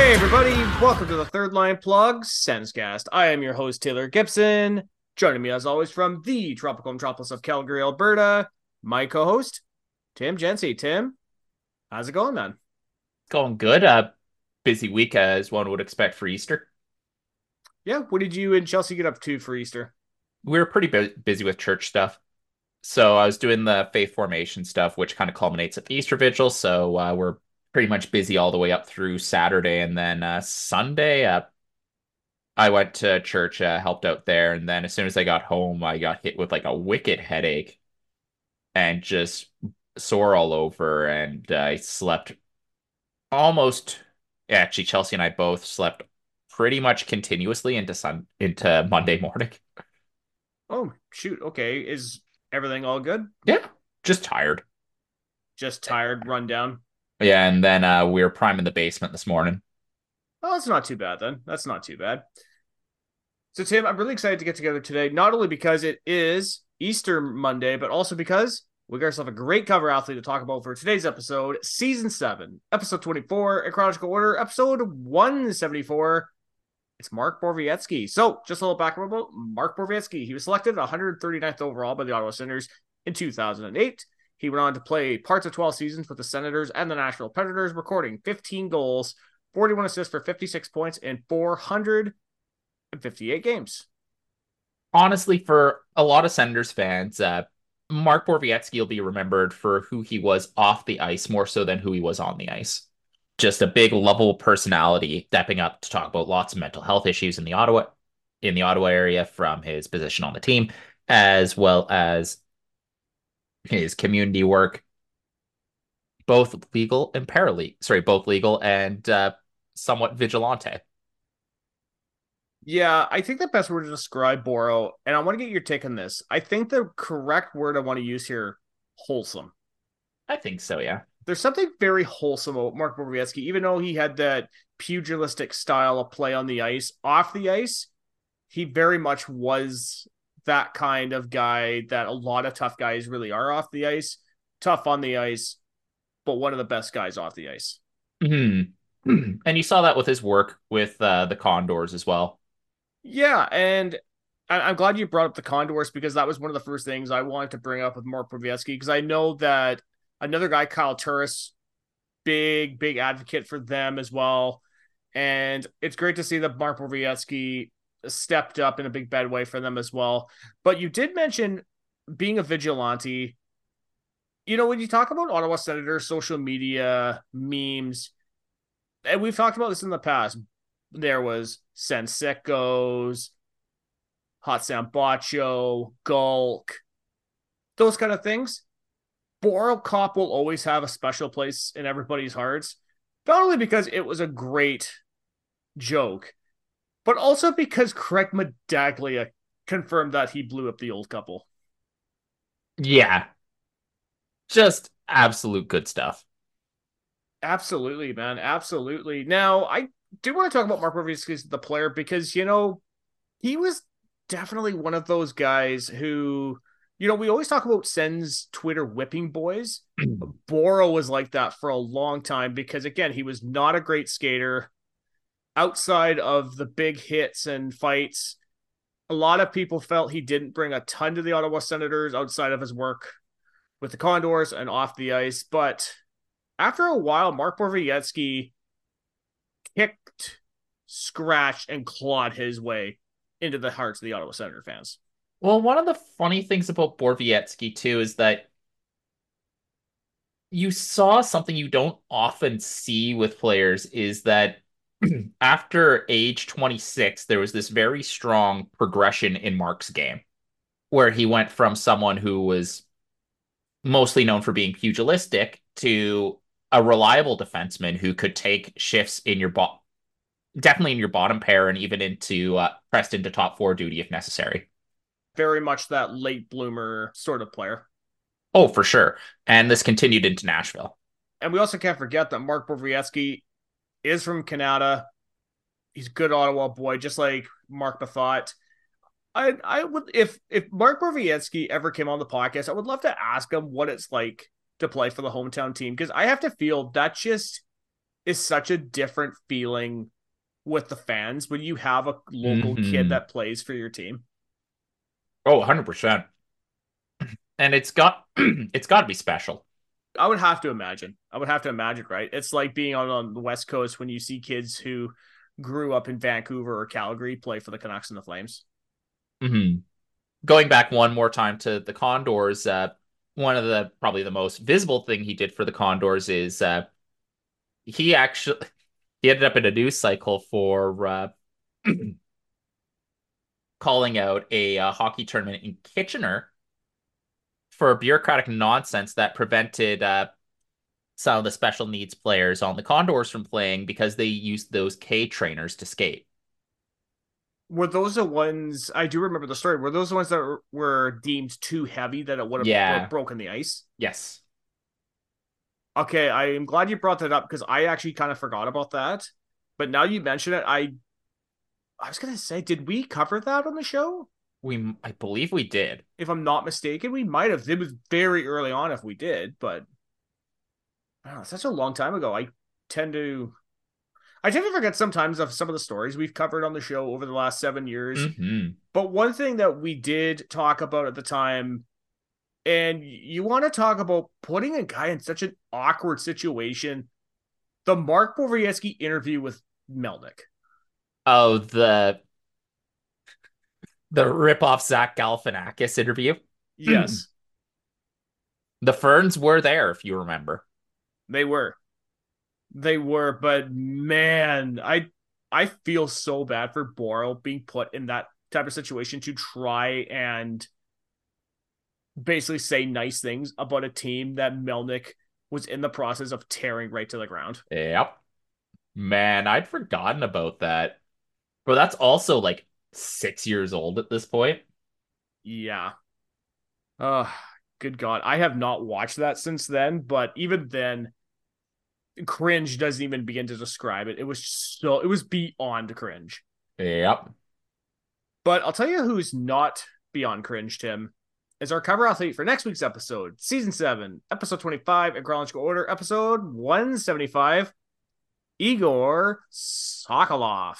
Hey everybody, welcome to the Third Line Plug Senscast. I am your host Taylor Gibson. Joining me as always from the tropical metropolis of Calgary, Alberta, my co-host Tim Jency. Tim, how's it going, man? Going good. Busy week as one would expect for Easter. Yeah, what did you and Chelsea get up to for Easter? We were pretty busy with church stuff. So I was doing the faith formation stuff, which kind of culminates at the Easter Vigil. So we're pretty much busy all the way up through Saturday. And then Sunday, I went to church, helped out there. And then as soon as I got home, I got hit with like a wicked headache and just sore all over. And I slept almost, yeah, actually, Chelsea and I both slept pretty much continuously into Monday morning. Oh, shoot. Okay, is everything all good? Yeah, just tired. Just tired, run down. Yeah, and then we were priming the basement this morning. Oh, that's not too bad then. That's not too bad. So, Tim, I'm really excited to get together today, not only because it is Easter Monday, but also because we got ourselves a great cover athlete to talk about for today's episode, Season 7, Episode 24, in chronological order, Episode 174. It's Mark Borowiecki. So, just a little background about Mark Borowiecki. He was selected 139th overall by the Ottawa Senators in 2008. He went on to play parts of 12 seasons with the Senators and the Nashville Predators, recording 15 goals, 41 assists for 56 points in 458 games. Honestly, for a lot of Senators fans, Mark Borowiecki will be remembered for who he was off the ice more so than who he was on the ice. Just a big lovable personality, stepping up to talk about lots of mental health issues in the Ottawa area from his position on the team, as well as his community work, both legal and paralegal. Sorry, both legal and somewhat vigilante. Yeah, I think the best word to describe Boro, and I want to get your take on this. I think the correct word I want to use here, wholesome. I think so, yeah. There's something very wholesome about Mark Borowiecki, even though he had that pugilistic style of play on the ice. Off the ice, he very much was that kind of guy that a lot of tough guys really are off the ice. Tough on the ice, but one of the best guys off the ice. Mhm. And you saw that with his work with the Condors as well. Yeah, and I'm glad you brought up the Condors because that was one of the first things I wanted to bring up with Mark Borowiecki because I know that another guy, Kyle Turris, big advocate for them as well. And it's great to see that Mark Borowiecki stepped up in a big bad way for them as well. But you did mention being a vigilante. You know, when you talk about Ottawa Senators, social media, memes, and we've talked about this in the past, there was Sensecos, Hot Sam Bacho, Gulk, those kind of things. Boro Cop will always have a special place in everybody's hearts, not only because it was a great joke, but also because Craig Medaglia confirmed that he blew up the old couple. Yeah, just absolute good stuff. Absolutely, man. Absolutely. Now, I do want to talk about Mark Borowiecki, the player, because, he was definitely one of those guys who, we always talk about Sen's Twitter whipping boys. Boro was like that for a long time because, again, he was not a great skater. Outside of the big hits and fights, a lot of people felt he didn't bring a ton to the Ottawa Senators outside of his work with the Condors and off the ice. But after a while, Mark Borowiecki kicked, scratched, and clawed his way into the hearts of the Ottawa Senator fans. Well, one of the funny things about Borowiecki too is that you saw something you don't often see with players is that after age 26, there was this very strong progression in Mark's game where he went from someone who was mostly known for being pugilistic to a reliable defenseman who could take shifts in your definitely in your bottom pair and even into pressed into top four duty if necessary. Very much that late bloomer sort of player. Oh, for sure. And this continued into Nashville. And we also can't forget that Mark Borowiecki is from Canada. He's a good Ottawa boy, just like Mark Bethot. I would if Mark Borowiecki ever came on the podcast, I would love to ask him what it's like to play for the hometown team because I have to feel that just is such a different feeling with the fans when you have a local kid Hmm. that plays for your team. Oh, 100%. And it's got to be special. I would have to imagine. I would have to imagine, right? It's like being on the West Coast when you see kids who grew up in Vancouver or Calgary play for the Canucks and the Flames. Hmm. Going back one more time to the Condors, one of the probably the most visible thing he did for the Condors is he actually he ended up in a news cycle for calling out a hockey tournament in Kitchener for bureaucratic nonsense that prevented some of the special needs players on the Condors from playing because they used those K trainers to skate. Were those the ones I do remember the story? Were those the ones that were deemed too heavy that it would have Yeah. broken the ice? Yes. Okay, I am glad you brought that up because I actually kind of forgot about that. But now you mention it, I was gonna say, did we cover that on the show? I believe we did. If I'm not mistaken, we might have. It was very early on if we did, but oh, such a long time ago. Tend to I tend to forget sometimes of some of the stories we've covered on the show over the last 7 years. Hmm. But one thing that we did talk about at the time, and you want to talk about putting a guy in such an awkward situation, the Mark Borowiecki interview with Melnick. Oh, the rip-off Zach Galifianakis interview. Yes, The Ferns were there, if you remember. they were. They were, but man, I feel so bad for Boro being put in that type of situation to try and basically say nice things about a team that Melnick was in the process of tearing right to the ground. Yep. Man, I'd forgotten about that. But that's also like 6 years old at this point. Yeah. Uh good God. I have not watched that since then, but even then, cringe doesn't even begin to describe it. It was beyond cringe. Yep. But I'll tell you who's not beyond cringe, Tim, is our cover athlete for next week's episode, season 7, episode 25, in chronological order, episode 175, Igor Sokolov.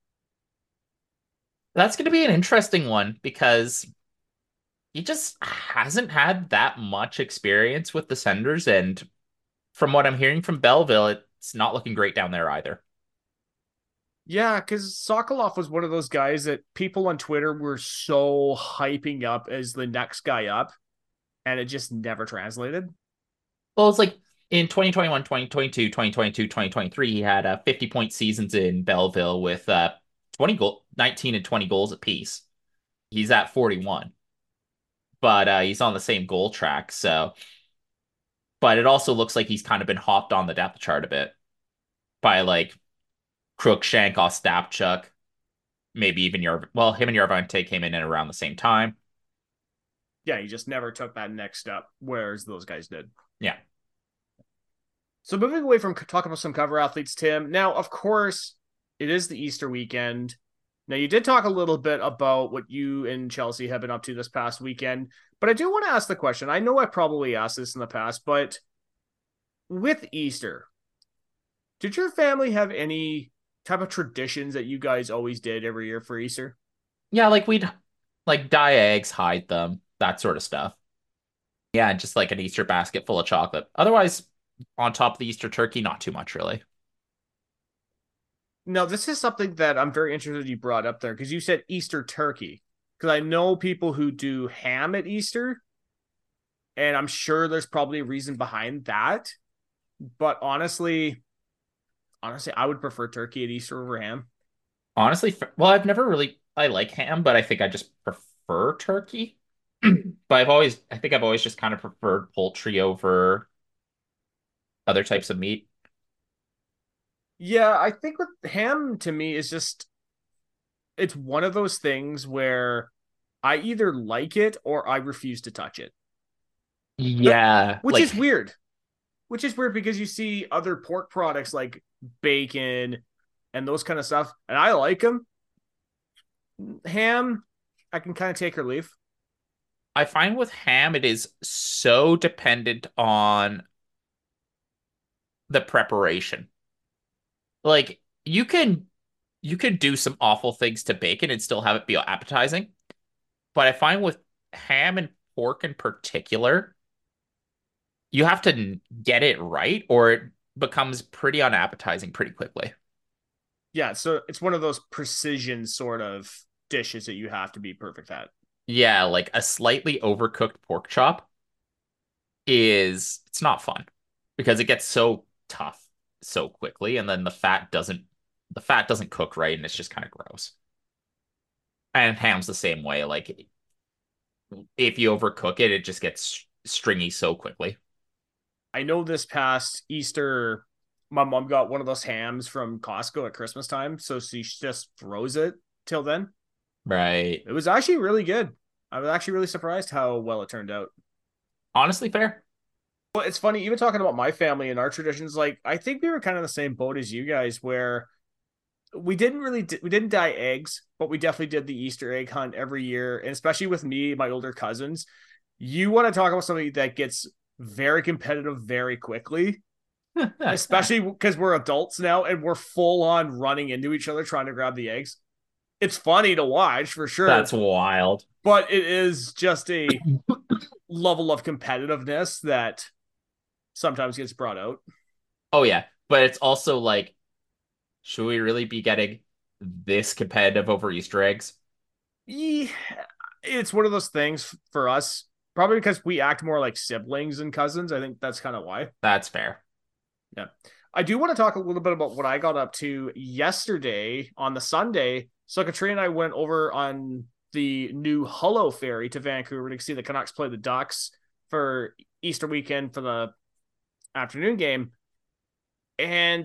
That's going to be an interesting one because he just hasn't had that much experience with the Senders. And from what I'm hearing from Belleville, it's not looking great down there either. Yeah, because Sokolov was one of those guys that people on Twitter were so hyping up as the next guy up, and it just never translated. Well, it's like in 2021, 2022, 2022, 2023, he had 50-point seasons in Belleville with 19 and 20 goals apiece. He's at 41, but he's on the same goal track. So, but it also looks like he's kind of been hopped on the depth chart a bit by like Crookshank, Ostapchuk, maybe even him and Yarvante came in at around the same time. Yeah, he just never took that next step, whereas those guys did. Yeah. So moving away from talking about some cover athletes, Tim. Now, of course, it is the Easter weekend. Now, you did talk a little bit about what you and Chelsea have been up to this past weekend, but I do want to ask the question. I know I probably asked this in the past, but with Easter, did your family have any type of traditions that you guys always did every year for Easter? Yeah, like we'd like dye eggs, hide them, that sort of stuff. Yeah, and just like an Easter basket full of chocolate. Otherwise, on top of the Easter turkey, not too much really. Now, this is something that I'm very interested you brought up there because you said Easter turkey. Because I know people who do ham at Easter, and I'm sure there's probably a reason behind that. But honestly, I would prefer turkey at Easter over ham. Honestly, well, I like ham, but I think I just prefer turkey. But I think I've always just kind of preferred poultry over other types of meat. Yeah, I think with ham to me is just it's one of those things where I either like it or I refuse to touch it. Uh, Yeah, Which is like weird. Which is weird because you see other pork products like bacon and those kind of stuff, and I like them. Ham, I can kind of take or leave. I find with ham, it is so dependent on the preparation. Like you can do some awful things to bacon and still have it be appetizing. But I find with ham and pork in particular, you have to get it right or it becomes pretty unappetizing pretty quickly. Yeah, so it's one of those precision sort of dishes that you have to be perfect at. Yeah, like a slightly overcooked pork chop it's not fun because it gets so tough so quickly and then the fat doesn't cook right and it's just kind of gross. And ham's the same way. Like if you overcook it, it just gets stringy so quickly. I know this past Easter, my mom got one of those hams from Costco at Christmas time, so she just froze it till then. Right. It was actually really good. I was actually really surprised how well it turned out. Honestly, fair. Well, it's funny, even talking about my family and our traditions, like I think we were kind of the same boat as you guys, where we didn't dye eggs, but we definitely did the Easter egg hunt every year, and especially with me, my older cousins. You want to talk about something that gets very competitive very quickly, especially because we're adults now and we're full on running into each other trying to grab the eggs. It's funny to watch for That's sure, wild. but it is just a level of competitiveness that sometimes gets brought out. Oh yeah, but it's also like, should we really be getting this competitive over Easter eggs? Yeah, it's one of those things for us, probably because we act more like siblings and cousins. I think that's kind of why. That's fair. Yeah. I do want to talk a little bit about what I got up to yesterday on the Sunday. So Katrina and I went over on the new Hullo ferry to Vancouver to see the Canucks play the Ducks for Easter weekend for the afternoon game. And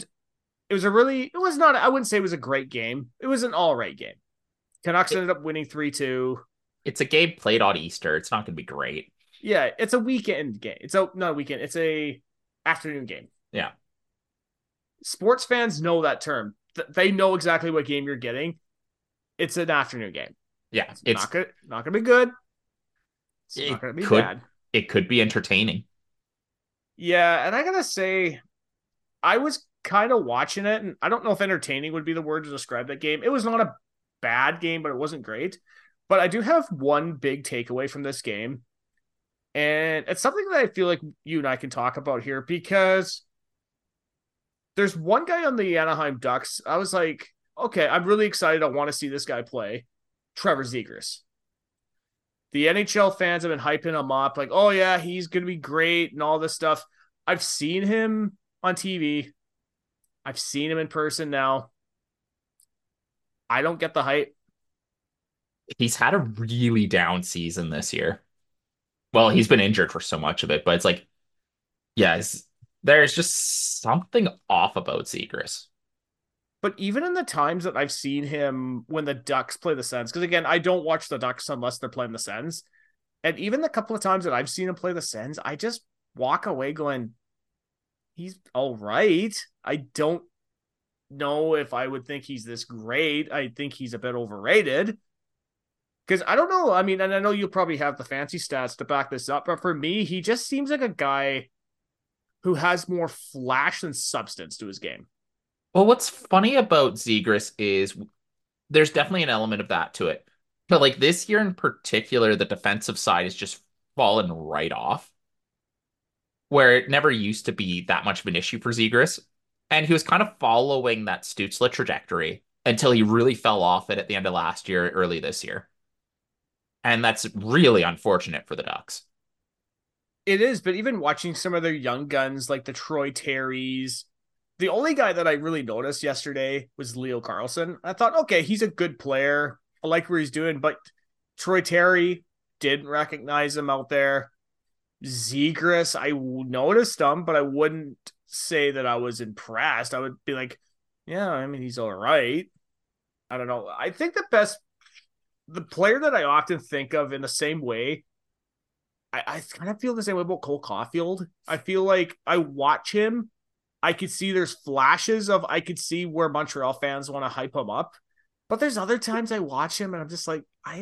it was not, I wouldn't say it was a great game. It was an all right game. Canucks It, ended up winning 3-2. it's a game played on Easter. It's not going to be great. Yeah, it's a weekend game. It's a not a weekend. It's a afternoon game. Yeah. Sports fans know that term. They know exactly what game you're getting. It's an afternoon game. Yeah, It's not gonna be good. It's not it gonna be could bad. it could be entertaining. Yeah, and I gotta say, I was kind of watching it, and I don't know if entertaining would be the word to describe that game. It was not a bad game, but it wasn't great. But I do have one big takeaway from this game, and it's something that I feel like you and I can talk about here because there's one guy on the Anaheim Ducks. I was like, okay, I'm really excited. I want to see this guy play. Trevor Zegras. The NHL fans have been hyping him up, like, oh yeah, he's gonna be great and all this stuff. I've seen him on TV. I've seen him in person now. I don't get the hype. He's had a really down season this year. Well, he's been injured for so much of it, but it's like, yeah, there's just something off about Zegras. But even in the times that I've seen him when the Ducks play the Sens, because again, I don't watch the Ducks unless they're playing the Sens. And even the couple of times that I've seen him play the Sens, I just walk away going, he's all right. I don't know if I would think he's this great. I think he's a bit overrated. Because I don't know. I mean, and I know you'll probably have the fancy stats to back this up, but for me, he just seems like a guy who has more flash than substance to his game. Well, what's funny about Zegras is there's definitely an element of that to it. But like this year in particular, the defensive side has just fallen right off, where it never used to be that much of an issue for Zegras. And he was kind of following that Stützle trajectory until he really fell off it at the end of last year, early this year. And that's really unfortunate for the Ducks. It is, but even watching some of their young guns like the Troy Terrys, the only guy that I really noticed yesterday was Leo Carlson. I thought, okay, he's a good player. I like where he's doing, but Troy Terry didn't recognize him out there. Zegras, I noticed him, but I wouldn't say that I was impressed. I would be like, yeah, I mean, he's all right. I don't know. I think the player that I often think of in the same way, I kind of feel the same way about Cole Caulfield. I feel like I watch him. I could see there's flashes of, I could see where Montreal fans want to hype him up. But there's other times I watch him and I'm just like,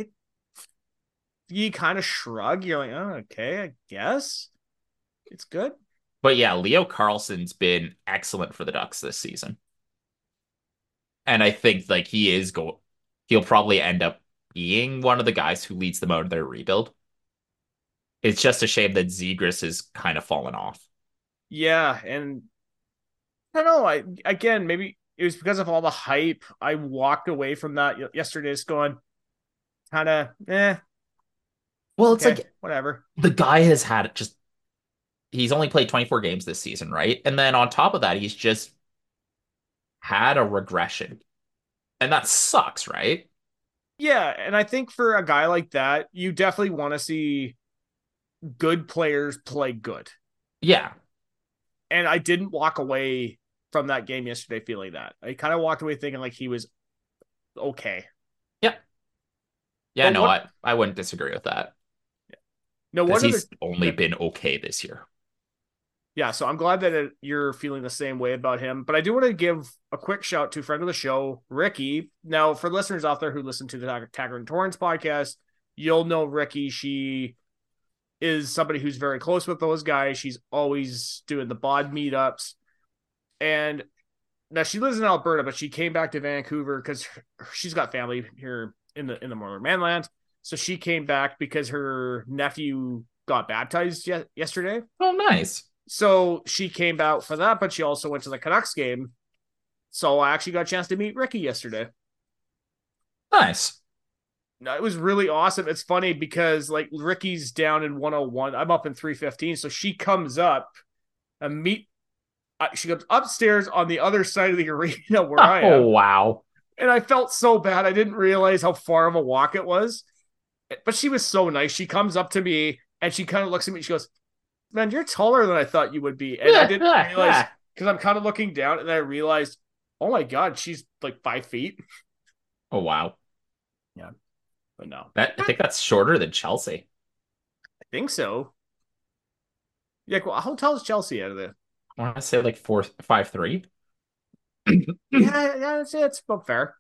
you kind of shrug. You're like, oh, okay, I guess it's good. But yeah, Leo Carlson's been excellent for the Ducks this season. And I think like he'll probably end up being one of the guys who leads them out of their rebuild. It's just a shame that Zegras is kind of fallen off. Yeah, and I don't know. I again maybe it was because of all the hype. I walked away from that yesterday, just going kind of Well, it's okay, like whatever. the guy has had just he's only played 24 games this season, right? And then on top of that, he's just had a regression. And that sucks, right? Yeah, and I think for a guy like that, you definitely want to see good players play good. Yeah. And I didn't walk away from that game yesterday feeling that. I kind of walked away thinking like he was okay. Yeah. Yeah, But no, what I wouldn't disagree with that no because one of the he's only been okay this year. yeah, so I'm glad that you're feeling the same way about him. But I do want to give a quick shout to friend of the show, Ricky. Now, for listeners out there who listen to the Taggart and Torrance podcast, you'll know Ricky. She is somebody who's very close with those guys. She's always doing the bod meetups. And now she lives in Alberta, but she came back to Vancouver because she's got family here in the Northern Mainland. So she came back because her nephew got baptized yesterday. Oh, nice. So she came out for that, but she also went to the Canucks game. So I actually got a chance to meet Ricky yesterday. Nice. It was really awesome. It's funny because like Ricky's down in 101. I'm up in 315. So she comes up and she comes upstairs on the other side of the arena where I Oh, am. wow. And I felt so bad. I didn't realize how far of a walk it was. But she was so nice. She comes up to me and she kind of looks at me. She goes, "Man, you're taller than I thought you would be." And I didn't realize because I'm kind of looking down and I realized, oh my God, she's like 5 feet. Oh, wow. Yeah, but no, I think that's shorter than Chelsea. I think so. Yeah, well, how tall is Chelsea out of there? I want to say like 4'5'3". Yeah, yeah, it's about fair.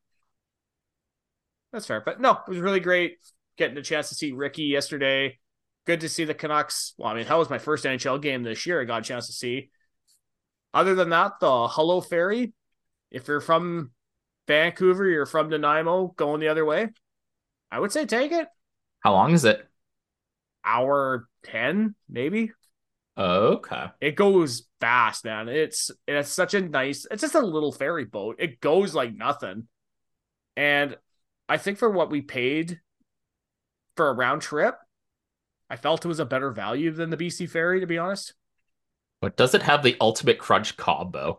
That's fair. But no, it was really great getting a chance to see Ricky yesterday. Good to see the Canucks. Well, I mean, that was my first NHL game this year. I got a chance to see. Other than that, the Hello Ferry. If you're from Vancouver, you're from Nanaimo, going the other way, I would say take it. How long is it? Hour 10, maybe. Okay. It goes fast, man. It's such a nice. It's just a little ferry boat. It goes like nothing, and I think for what we paid for a round trip, I felt it was a better value than the BC ferry, to be honest. But does it have the ultimate crunch combo?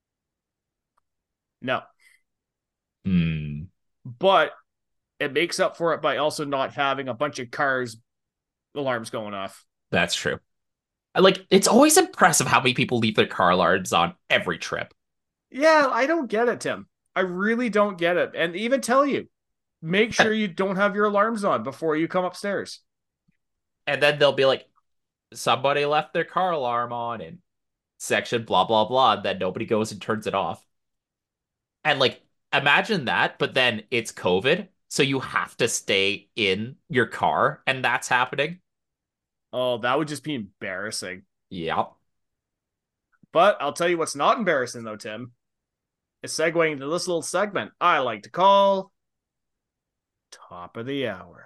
No, Hmm. but it makes up for it by also not having a bunch of cars alarms going off. That's true. Like, it's always impressive how many people leave their car alarms on every trip. Yeah, I don't get it, Tim. I really don't get it. And even tell you, make sure you don't have your alarms on before you come upstairs. And then they'll be like, somebody left their car alarm on in section blah, blah, blah. And then nobody goes and turns it off. And like, imagine that, but then it's COVID. So you have to stay in your car and that's happening. Oh, that would just be embarrassing. Yep. But I'll tell you what's not embarrassing, though, Tim. Is segueing into this little segment I like to call Top of the Hour.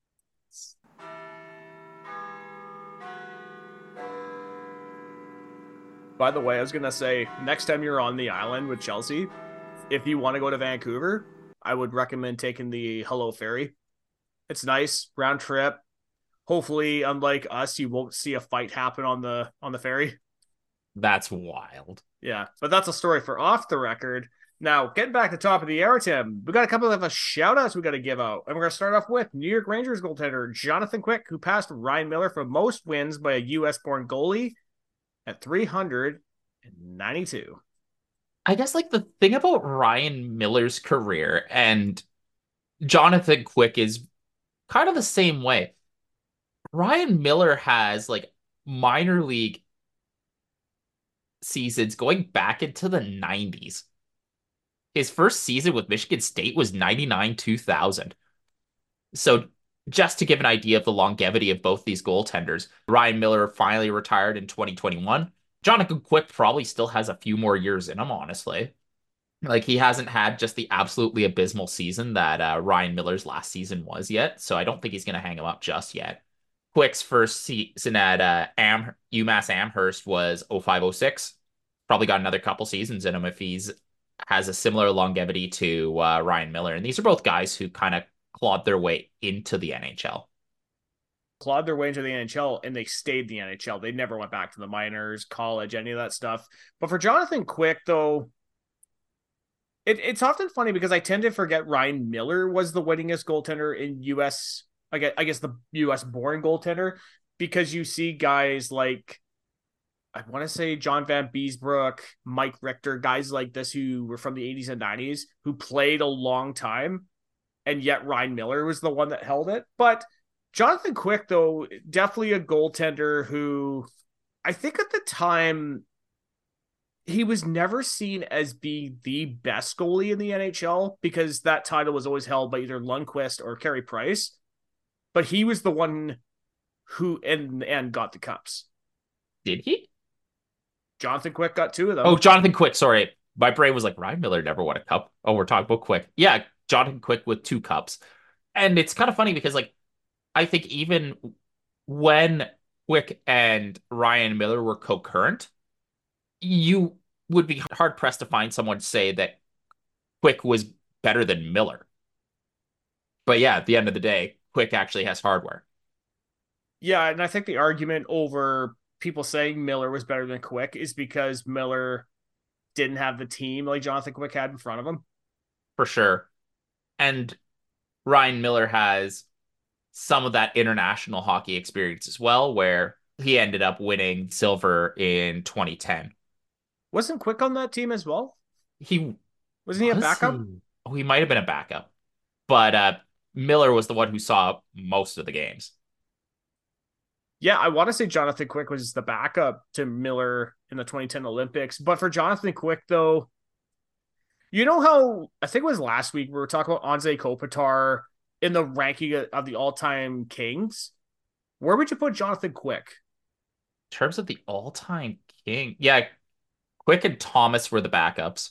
By the way, I was going to say, next time you're on the island with Chelsea, if you want to go to Vancouver, I would recommend taking the Hello Ferry. It's nice, round trip. Hopefully, unlike us, you won't see a fight happen on the ferry. That's wild. Yeah, but that's a story for off the record. Now, getting back to top of the hour, Tim, we got a couple of shout outs we got to give out. And we're going to start off with New York Rangers goaltender Jonathan Quick, who passed Ryan Miller for most wins by a U.S. born goalie at 392. I guess like the thing about Ryan Miller's career and Jonathan Quick is kind of the same way. Ryan Miller has like minor league seasons going back into the 90s. His first season with Michigan State was 99 2000. So, just to give an idea of the longevity of both these goaltenders, Ryan Miller finally retired in 2021. Jonathan Quick probably still has a few more years in him, honestly. Like he hasn't had just the absolutely abysmal season that Ryan Miller's last season was yet, so I don't think he's going to hang him up just yet. Quick's first season at UMass Amherst was 0506. Probably got another couple seasons in him if he's has a similar longevity to Ryan Miller. And these are both guys who kind of clawed their way into the NHL. Clawed their way into the NHL and they stayed in the NHL. They never went back to the minors, college, any of that stuff. But for Jonathan Quick, though, it's often funny because I tend to forget Ryan Miller was the winningest goaltender in US. I guess the US born goaltender, because you see guys like, I want to say John Van Beesbrook, Mike Richter, guys like this who were from the 80s and 90s who played a long time, and yet Ryan Miller was the one that held it. But Jonathan Quick, though, definitely a goaltender who I think at the time he was never seen as being the best goalie in the NHL because that title was always held by either Lundqvist or Carey Price. But he was the one who in the end got the cups. Did he? Jonathan Quick got two of Oh, them. Jonathan Quick. Sorry. My brain was like, Ryan Miller never won a cup. Oh, we're talking about Quick. Yeah, Jonathan Quick with two cups. And it's kind of funny because, like, I think even when Quick and Ryan Miller were concurrent, you would be hard pressed to find someone to say that Quick was better than Miller. But yeah, at the end of the day, Quick actually has hardware. Yeah, and I think the argument over people saying Miller was better than Quick is because Miller didn't have the team like Jonathan Quick had in front of him. For sure. And Ryan Miller has some of that international hockey experience as well, where he ended up winning silver in 2010. Wasn't Quick on that team as well? He Wasn't he a was backup? he? Oh, he might have been a backup, but Miller was the one who saw most of the games. Yeah, I want to say Jonathan Quick was the backup to Miller in the 2010 Olympics. But for Jonathan Quick, though, you know how I think it was last week we were talking about Anze Kopitar in the ranking of the all-time Kings. Where would you put Jonathan Quick? In terms of the all-time king, yeah, Quick and Thomas were the backups.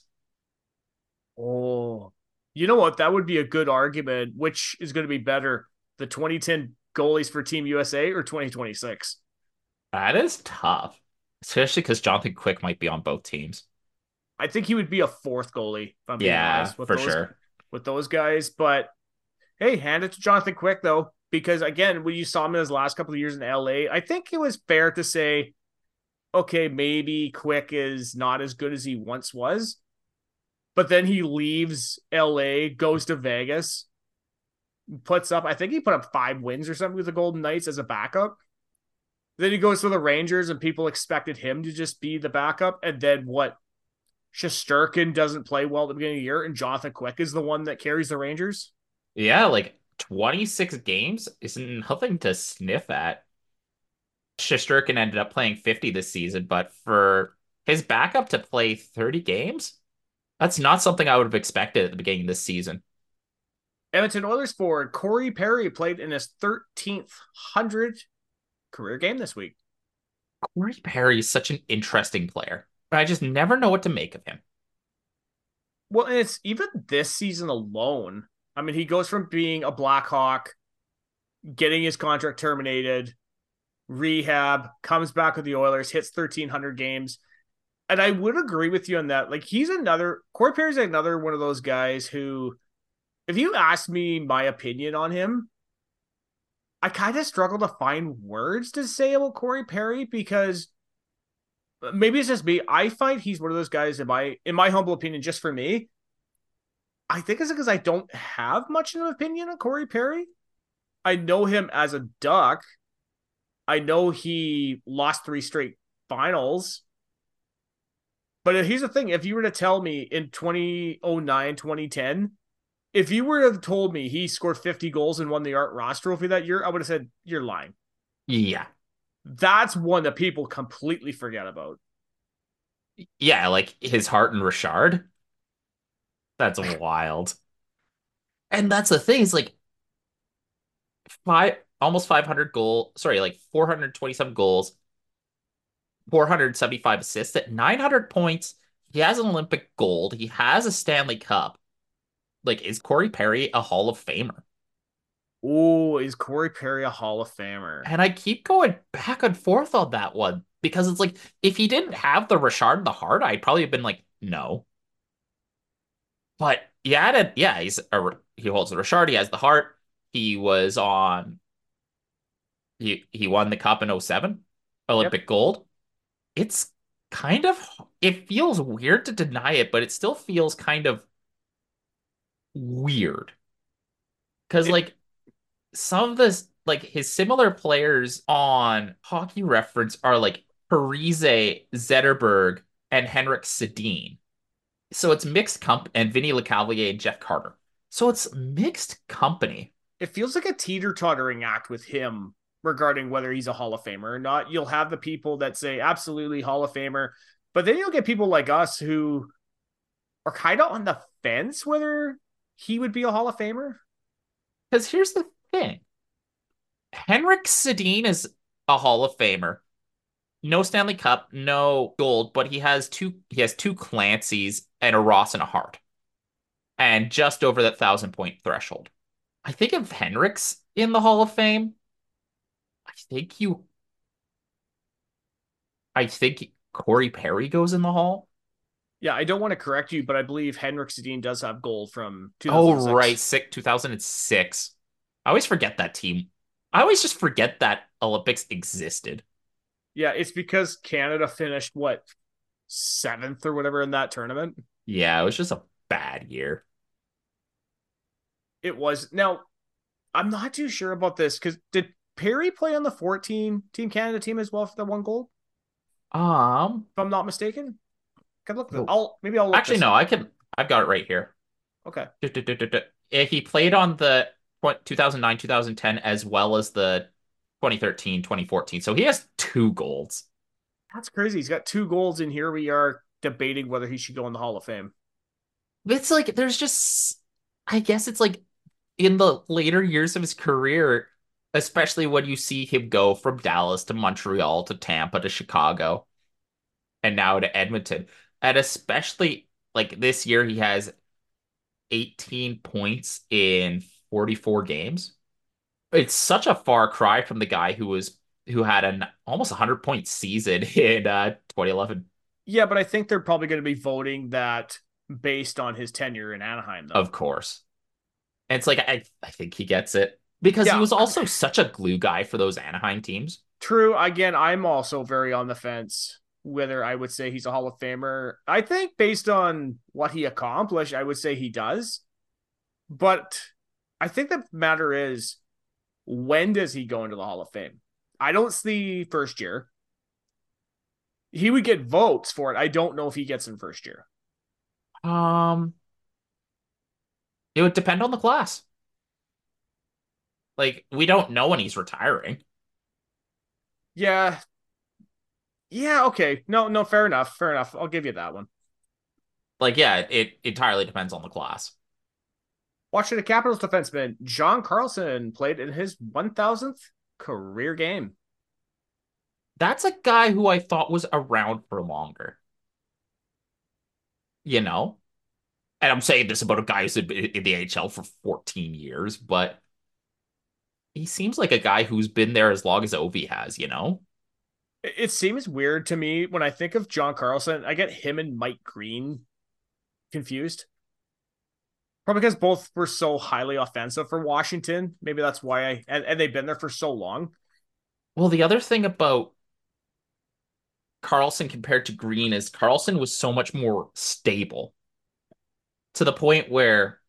Oh, you know what? That would be a good argument. Which is going to be better, the 2010 goalies for Team USA or 2026? That is tough, especially because Jonathan Quick might be on both teams. I think he would be a fourth goalie, if I'm being Yeah, honest, for sure. with those guys. But hey, hand it to Jonathan Quick though, because again, when you saw him in his last couple of years in LA, I think it was fair to say, okay, maybe Quick is not as good as he once was. But then he leaves LA, goes to Vegas, puts up, I think he put up 5 wins or something with the Golden Knights as a backup. Then he goes to the Rangers and people expected him to just be the backup. And then what? Shesterkin doesn't play well at the beginning of the year, and Jonathan Quick is the one that carries the Rangers. Yeah, like 26 games isn't nothing to sniff at. Shesterkin ended up playing 50 this season, but for his backup to play 30 games, that's not something I would have expected at the beginning of this season. Edmonton Oilers forward Corey Perry played in his 13th 100 career game this week. Corey Perry is such an interesting player, but I just never know what to make of him. Well, and it's even this season alone. I mean, he goes from being a Blackhawk, getting his contract terminated, rehab, comes back with the Oilers, hits 1,300 games. And I would agree with you on that. Like, Corey Perry's another one of those guys who, if you ask me my opinion on him, I kind of struggle to find words to say about Corey Perry because maybe it's just me. I find he's one of those guys in my humble opinion, just for me. I think it's because I don't have much of an opinion on Corey Perry. I know him as a Duck. I know he lost 3 straight finals. But here's the thing: if you were to tell me in 2009, 2010, if you were to have told me he scored 50 goals and won the Art Ross Trophy that year, I would have said you're lying. Yeah. That's one that people completely forget about. Yeah, like his heart and Richard. That's wild. And that's the thing, is like five almost 500 like 427 goals, 475 assists at 900 points, He has an Olympic gold. He has a Stanley Cup. Like, is Corey Perry a Hall of Famer? Oh, is Corey Perry a Hall of Famer? And I keep going back and forth on that one because it's like if he didn't have the Richard and the heart, I'd probably have been like, no. But yeah, he holds the Richard, he has the heart. He was on he won the cup in '07, Yep. Olympic gold. It's kind of it feels weird to deny it, but it still feels kind of weird. Because It like some of this like his similar players on Hockey Reference are like Parise, Zetterberg, and Henrik Sedin. So it's mixed comp and Vinny Lecavalier and Jeff Carter. So it's mixed company. it feels like a teeter-tottering act with him regarding whether he's a Hall of Famer or not. You'll have the people that say absolutely Hall of Famer, but then you'll get people like us who are kind of on the fence whether he would be a Hall of Famer. Because here's the thing. Henrik Sedin is a Hall of Famer. No Stanley Cup, no gold, but he has two Clancy's and a Ross and a Hart. And just over that 1,000 point threshold. I think if Henrik's in the Hall of Fame, I think you I think Corey Perry goes in the Hall. Yeah, I don't want to correct you, but I believe Henrik Sedin does have gold from Oh, right, 2006. 2006. I always forget that team. I always just forget that Olympics existed. Yeah, it's because Canada finished what, seventh or whatever in that tournament. Yeah, it was just a bad year. It was. Now, I'm not too sure about this because did Perry play on the 14 Team Canada team as well for the one gold? Um, If I'm not mistaken, can look. oh, Maybe I'll look actually this no, up. I've got it right here. Okay. He played on the 2009, 2010 as well as the 2013, 2014. So he has two golds. That's crazy. He's got two goals, and here we are debating whether he should go in the Hall of Fame. It's like there's just I guess it's like in the later years of his career, especially when you see him go from Dallas to Montreal to Tampa to Chicago and now to Edmonton. And especially like this year, he has 18 points in 44 games. It's such a far cry from the guy who had an almost 100-point season in 2011. Yeah, but I think they're probably going to be voting that based on his tenure in Anaheim, Of though. course. And it's like I think he gets it because he Yeah, was also such a glue guy for those Anaheim teams. true. Again, I'm also very on the fence whether I would say he's a Hall of Famer. I think based on what he accomplished, I would say he does. But I think the matter is, when does he go into the Hall of Fame? I don't see first year. He would get votes for it. I don't know if he gets in first year. Um, it would depend on the class. Like we don't know when he's retiring. Yeah. Yeah, okay. No, no, fair enough. Fair enough. I'll give you that one. Like yeah, it entirely depends on the class. Washington Capitals defenseman John Carlson played in his 1000th career game. That's a guy who I thought was around for longer, you know? And I'm saying this about a guy who's in the AHL for 14 years, but he seems like a guy who's been there as long as Ovi has, you know? It seems weird to me when I think of John Carlson. I get him and Mike Green confused. Probably because both were so highly offensive for Washington. Maybe that's why and they've been there for so long. Well, the other thing about Carlson compared to Green is Carlson was so much more stable to the point where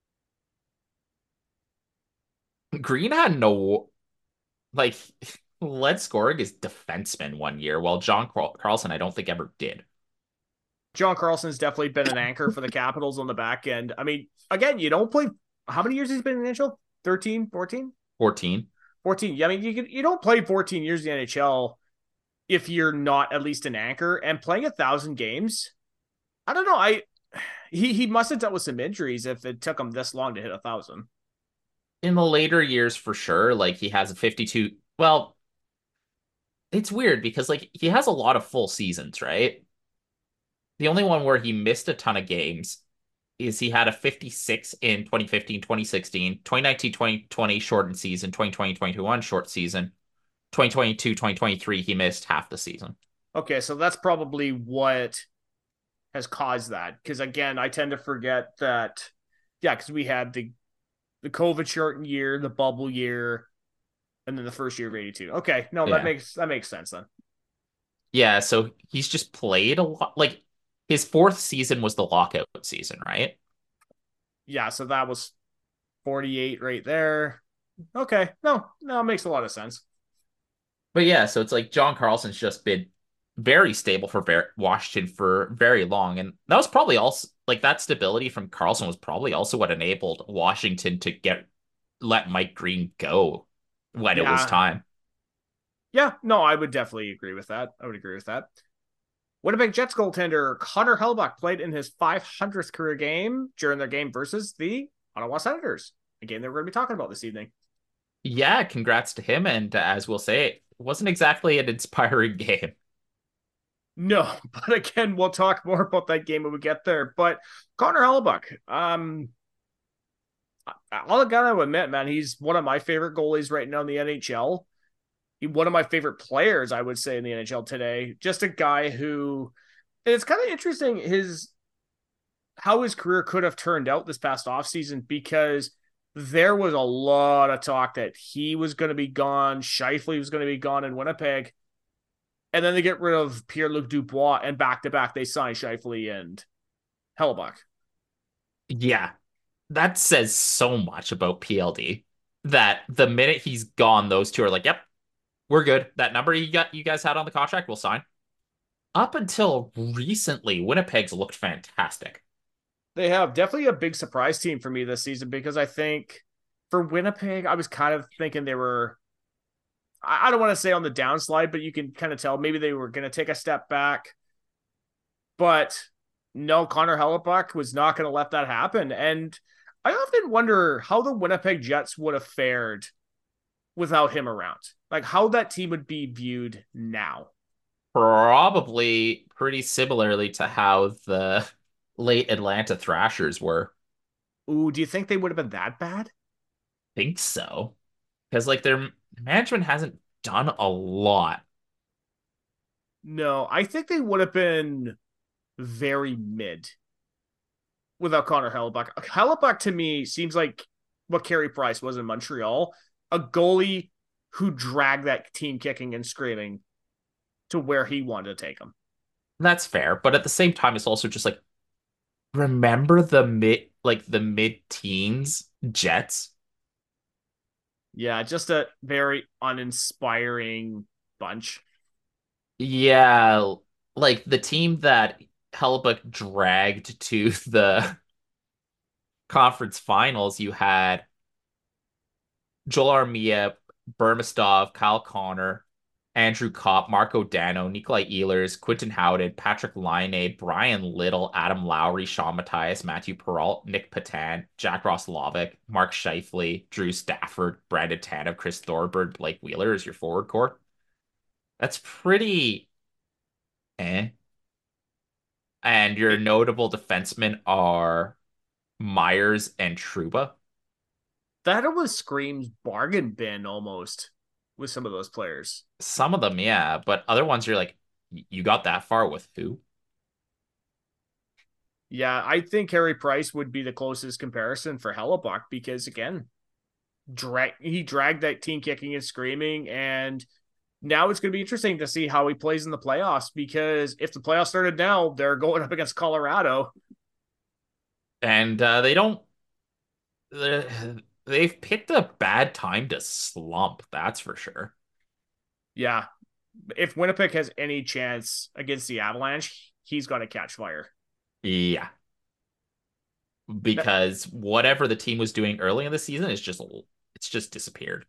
Green had no like led scoring as defenseman one year, while John Carlson I don't think ever did. John Carlson's definitely been an anchor for the Capitals on the back end. I mean, again, you don't play how many years he's been in the NHL? 13, 14? 14. 14. Yeah, I mean, you don't play 14 years in the NHL if you're not at least an anchor and playing 1,000 games. I don't know. He must have dealt with some injuries if it took him this long to hit 1,000. In the later years for sure, like he has a 52. Well, it's weird because like he has a lot of full seasons, right? The only one where he missed a ton of games is he had a 56 in 2015, 2016, 2019, 2020 shortened season, 2020, 2021 short season, 2022, 2023 he missed half the season. Okay, so that's probably what has caused that. Because again, I tend to forget that. Yeah, because we had the COVID shortened year, the bubble year, and then the first year of 82. Okay, no, Yeah. that makes sense then. Yeah, so he's just played a lot. Like his fourth season was the lockout season, right? Yeah, so that was 48 right there. Okay, no, it makes a lot of sense. But yeah, so it's like John Carlson's just been very stable for Washington for very long. And that was probably also like that stability from Carlson was probably also what enabled Washington to let Mike Green go when it was Yeah, time. yeah, no, I would definitely agree with that. I would agree with that. Winnipeg Jets goaltender Connor Hellebuyck played in his 500th career game during their game versus the Ottawa Senators, a game that we're going to be talking about this evening. Yeah, congrats to him. And as we'll say, it wasn't exactly an inspiring game. No, but again, we'll talk more about that game when we get there. But Connor Hellebuyck, I gotta admit, man, he's one of my favorite goalies right now in the NHL. One of my favorite players, I would say, in the NHL today. Just a guy who, and it's kind of interesting how his career could have turned out this past offseason because there was a lot of talk that he was going to be gone, Scheifele was going to be gone in Winnipeg, and then they get rid of Pierre-Luc Dubois, and back to back they sign Scheifele and Hellebuyck. Yeah, that says so much about PLD that the minute he's gone, those two are like, yep, we're good. That number you guys had on the contract, we'll sign. Up until recently, Winnipeg's looked fantastic. They have definitely a big surprise team for me this season because I think for Winnipeg, I was kind of thinking they were, I don't want to say on the downslide, but you can kind of tell maybe they were going to take a step back. But no, Connor Hellebuyck was not going to let that happen. And I often wonder how the Winnipeg Jets would have fared without him around. Like how that team would be viewed now. Probably pretty similarly to how the late Atlanta Thrashers were. Ooh, do you think they would have been that bad? Think so. Because like their management hasn't done a lot. No, I think they would have been very mid without Connor Hellebuyck. Hellebuyck to me seems like what Carey Price was in Montreal, a goalie who dragged that team kicking and screaming to where he wanted to take them. That's fair, but at the same time, it's also just like remember the mid-teens Jets? Yeah, just a very uninspiring bunch. Yeah, like the team that Hellebuck dragged to the conference finals, you had Joel Armia, Burmistov, Kyle Connor, Andrew Kopp, Marco Dano, Nikolai Ehlers, Quinton Howden, Patrick Laine, Brian Little, Adam Lowry, Sean Matthias, Matthew Peralt, Nick Patan, Jack Roslovic, Mark Scheifele, Drew Stafford, Brandon Tanev, Chris Thorburn, Blake Wheeler is your forward core. That's pretty eh. And your notable defensemen are Myers and Truba. That almost screams bargain bin almost with some of those players. Some of them, yeah, but other ones you're like, you got that far with who? Yeah, I think Carey Price would be the closest comparison for Hellebuyck because again, he dragged that team kicking and screaming, and now it's going to be interesting to see how he plays in the playoffs because if the playoffs started now, they're going up against Colorado. And they've picked a bad time to slump, that's for sure. Yeah, if Winnipeg has any chance against the Avalanche, he's going to catch fire. Yeah, because whatever the team was doing early in the season is just it's just disappeared.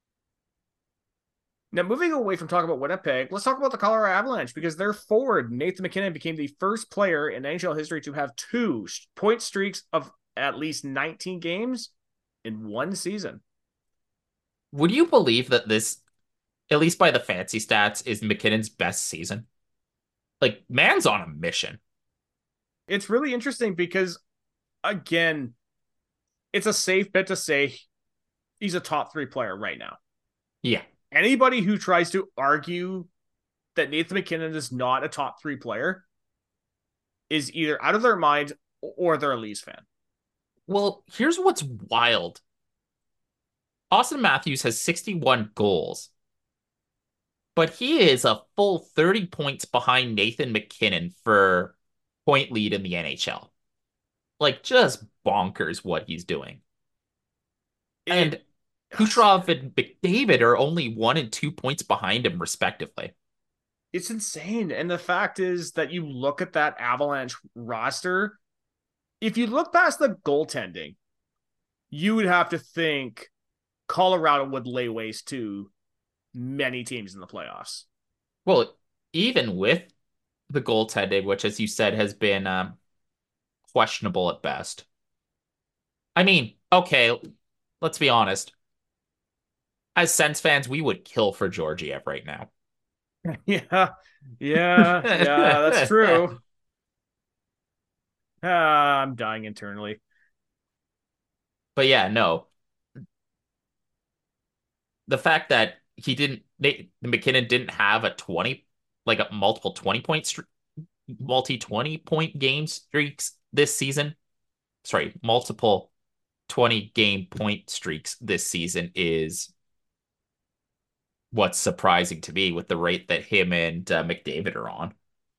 Now, moving away from talking about Winnipeg, let's talk about the Colorado Avalanche because their forward, Nathan MacKinnon, became the first player in NHL history to have two point streaks of at least 19 games in one season. Would you believe that this, at least by the fancy stats, is McKinnon's best season? Like, man's on a mission. It's really interesting because, again, it's a safe bet to say he's a top three player right now. Yeah. Anybody who tries to argue that Nathan MacKinnon is not a top three player is either out of their mind or they're a Leafs fan. Well, here's what's wild. Austin Matthews has 61 goals, but he is a full 30 points behind Nathan MacKinnon for point lead in the NHL. Like, just bonkers what he's doing. It And Kucherov and McDavid are only 1 and 2 points behind him, respectively. it's insane. And the fact is that you look at that Avalanche roster, if you look past the goaltending, you would have to think Colorado would lay waste to many teams in the playoffs. Well, even with the goaltending, which, as you said, has been questionable at best. I mean, okay, let's be honest. As Sens fans, we would kill for Georgiev right now. Yeah, yeah, that's true. I'm dying internally. But yeah, no. The fact that MacKinnon didn't have a 20, like a multiple multi 20 point game streaks this season. Sorry, multiple 20 game point streaks this season is what's surprising to me with the rate that him and McDavid are on,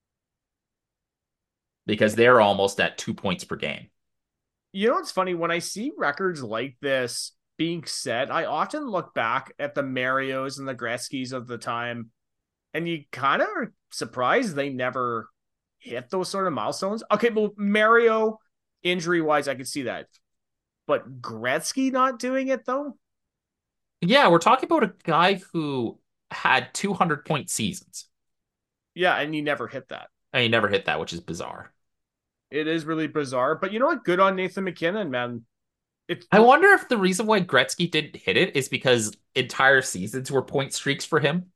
because they're almost at 2 points per game. You know what's funny? When I see records like this being set, I often look back at the Marios and the Gretzkys of the time, and you kind of are surprised they never hit those sort of milestones. Okay, well, Mario, injury wise, I could see that. But Gretzky not doing it, though? Yeah, we're talking about a guy who had 200 point seasons. Yeah, and he never hit that. And he never hit that, which is bizarre. It is really bizarre. But you know what? Good on Nathan MacKinnon, man. It's I wonder if the reason why Gretzky didn't hit it is because entire seasons were point streaks for him.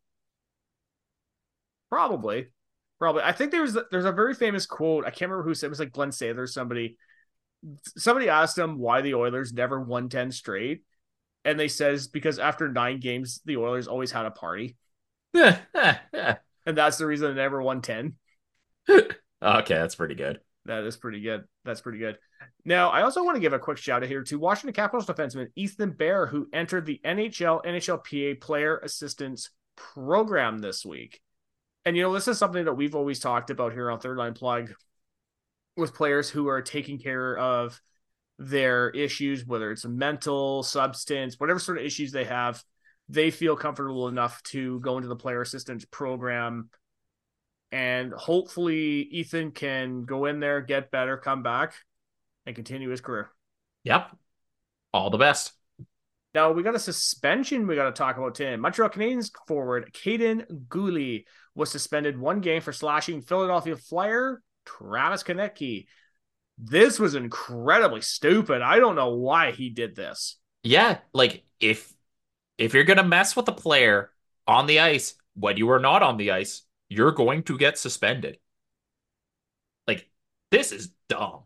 probably, probably. I think there's a very famous quote. I can't remember who said it. It was like Glenn Sather or somebody. Somebody asked him why the Oilers never won 10 straight. And they says because after 9 games, the Oilers always had a party. Okay, And that's the reason they never won 10. that's pretty good. That is pretty good. That's pretty good. Now, I also want to give a quick shout out here to Washington Capitals defenseman Ethan Bear, who entered the NHLPA Player Assistance Program this week. And, you know, this is something that we've always talked about here on Third Line Plug with players who are taking care of their issues, whether it's a mental, substance, whatever sort of issues they have, they feel comfortable enough to go into the player assistance program. And hopefully Ethan can go in there, get better, come back, and continue his career. Yep. All the best. Now we got a suspension we got to talk about, Tim. Montreal Canadiens forward Kaiden Guhle was suspended 1 game for slashing Philadelphia Flyer Travis Konecny. This was incredibly stupid. I don't know why he did this. Yeah, like if you're gonna mess with a player on the ice when you are not on the ice, you're going to get suspended. Like, this is dumb.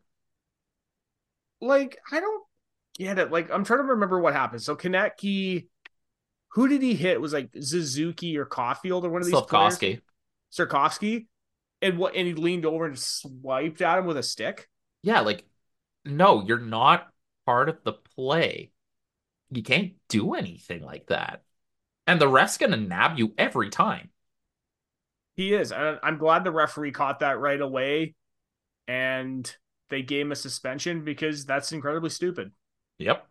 Like, I don't get it. Like, I'm trying to remember what happened. So Konecny, who did he hit? It was like Suzuki or Caulfield or one of these players. Slavkovsky. Slavkovsky. And he leaned over and swiped at him with a stick. Yeah, like, no, you're not part of the play. You can't do anything like that. And the ref's gonna nab you every time. He is. I'm glad the referee caught that right away and they gave him a suspension because that's incredibly stupid. Yep.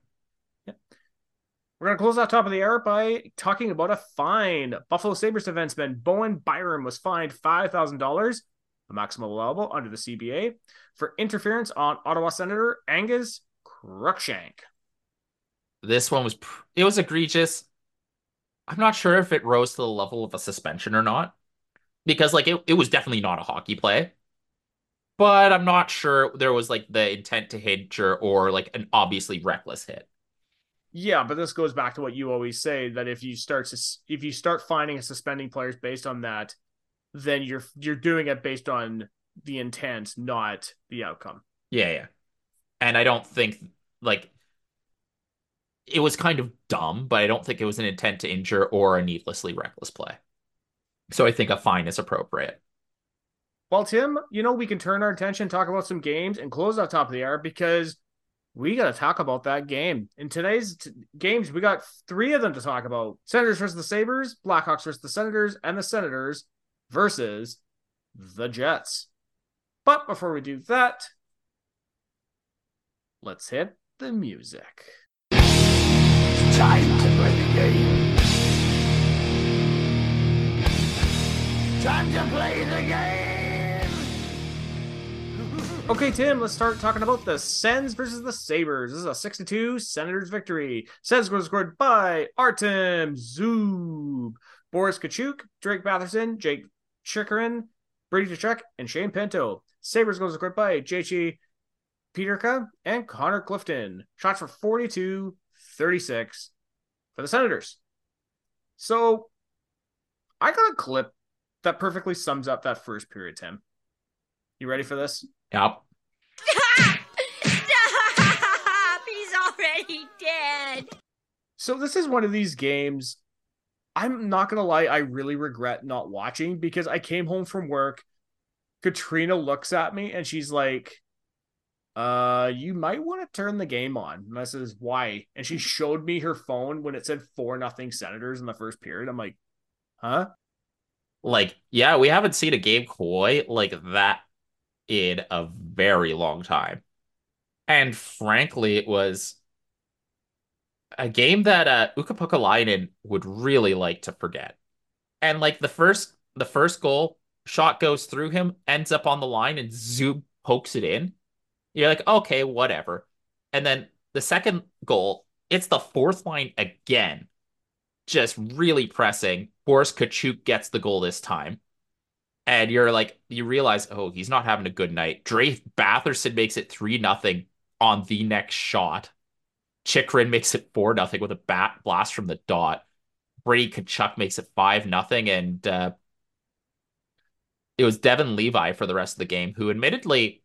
We're going to close out top of the hour by talking about a fine. Buffalo Sabres defenseman Bowen Byram was fined $5,000, a maximum allowable under the CBA, for interference on Ottawa Senator Angus Crookshank. This one it was egregious. I'm not sure if it rose to the level of a suspension or not, because like it was definitely not a hockey play. But I'm not sure there was like the intent to injure or like an obviously reckless hit. Yeah, but this goes back to what you always say, that if you start finding and suspending players based on that, then you're doing it based on the intent, not the outcome. Yeah, yeah. And I don't think like it was kind of dumb, but I don't think it was an intent to injure or a needlessly reckless play. So I think a fine is appropriate. Well, Tim, we can turn our attention, talk about some games, and close out top of the hour because we got to talk about that game. In today's games, we got three of them to talk about: Senators versus the Sabres, Blackhawks versus the Senators, and the Senators versus the Jets. But before we do that, let's hit the music. Time to play the game. Time to play the game. Okay, Tim, let's start talking about the Sens versus the Sabres. This is a 6-2 Senators victory. Sens was scored by Artem Zub, Boris Kachuk, Drake Batherson, Jake Chikrin, Brady Tkachuk, and Shane Pinto. Sabres goes scored by JT Peterka and Connor Clifton. Shots for 42-36 for the Senators. So I got a clip that perfectly sums up that first period, Tim. You ready for this? Yep. Stop! Stop! He's already dead. So this is one of these games, I'm not going to lie, I really regret not watching because I came home from work. Katrina looks at me and she's like, you might want to turn the game on. And I says, why? And she showed me her phone when it said 4-0 Senators in the first period. I'm like, huh? Like, yeah, we haven't seen a game quite like that in a very long time. And frankly, it was a game that Ukko-Pekka would really like to forget. And like the first goal, shot goes through him, ends up on the line, and Zub pokes it in. You're like, okay, whatever. And then the second goal, it's the fourth line again, just really pressing. Boris Kachuk gets the goal this time. And you're like, you realize, oh, he's not having a good night. Drake Batherson makes it 3-0 on the next shot. Chikrin makes it 4-0 with a bat blast from the dot. Brady Tkachuk makes it 5-0, and it was Devon Levi for the rest of the game, who admittedly